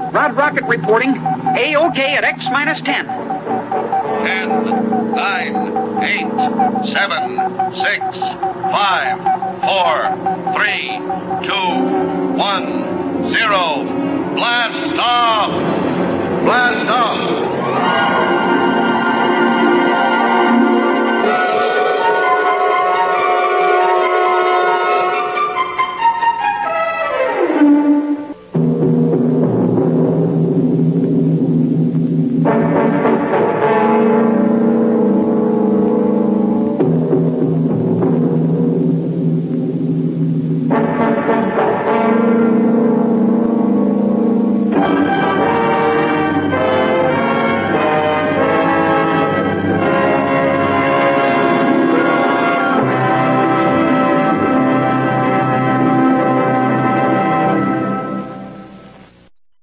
Rod Rocket reporting. A-OK at X minus 10. 10, 9, 8, 7, 6, 5, 4, 3, 2, 1, 0. Blast off! Blast off!